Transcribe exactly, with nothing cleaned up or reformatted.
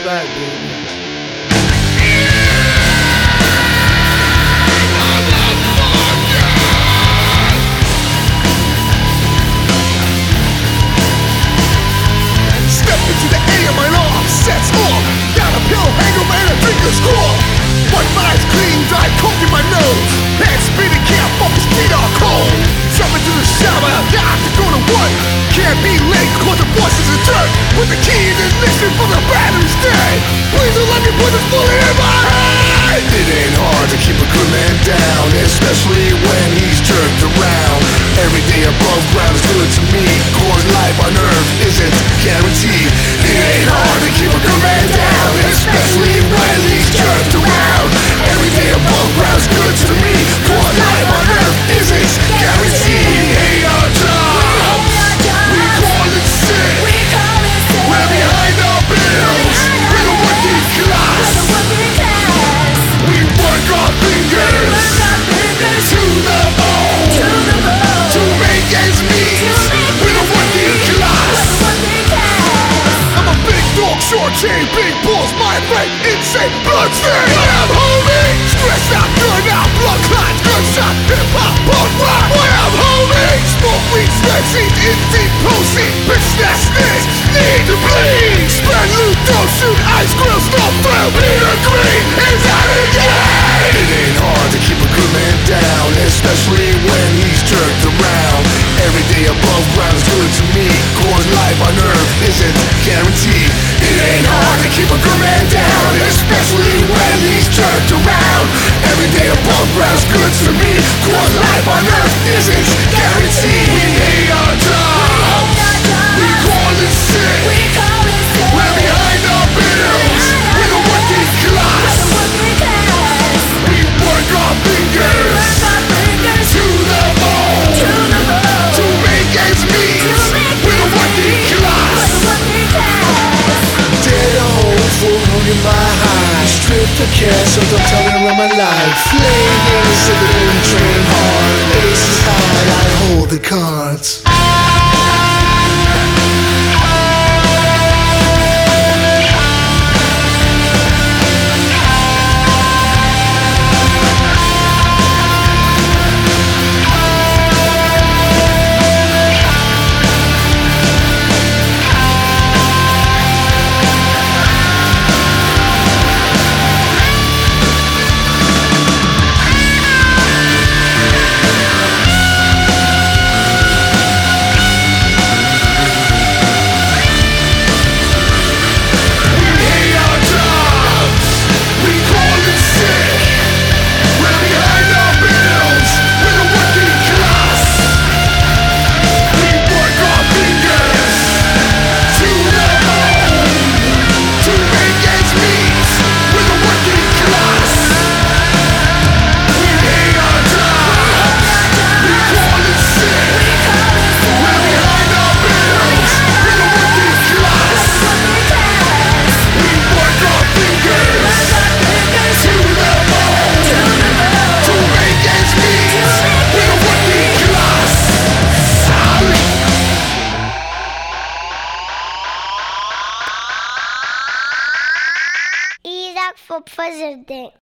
back, baby. Step into the A M, my alarm sets off. Got a pill hangover and a drinker's crawl. My mind's clean, dry coke in my nose. Head spinning, can't focus, feet are cold. Jump into the shower, got to go to work. Can't be late, cause the boss is a jerk. Put the key in the ignition for the battery's dead. Please don't let me put this bullet in my head. It ain't hard to keep a good man down, especially when he's jerked around. Every day above ground is good to me, cause life on earth isn't guaranteed. It ain't hard to keep a good man down, especially when he's jerked around. Every day above ground is good to me, cause life on earth isn't guaranteed. Hey, our job, we call it sick. We're behind our bills, we're the working class. We work our fingers to the bone to make ends meet. We're the working class. I'm a big dog, short chain, big balls, mind right, insane, blood stain. I am homie, stressed out, done out, blood clot, gunshot, hip hop, punk rock. I am homie, smoke weed, spread seeds, in deep proceed, bitch that snitch, need to bleed. Spread loot, don't shoot, ice grill, snow thrill, Peter Green is out again. It ain't hard to keep a good man down, especially when he's jerked around. Every day above ground is good to me, cause life on earth isn't guaranteed. It ain't hard to keep a good man down, especially when he's jerked around. Every day above ground is good to me, cause life on earth isn't guaranteed. We hate our job, we call it sick. We're behind our bills, we're the working class. We work our fingers to the bone to make ends meet. We're the working class. Dead old fool in my eyes, strip the cash so don't tell me around my life. Flame in the civilian train hard, aces high, I hold the cards. Isaac for president.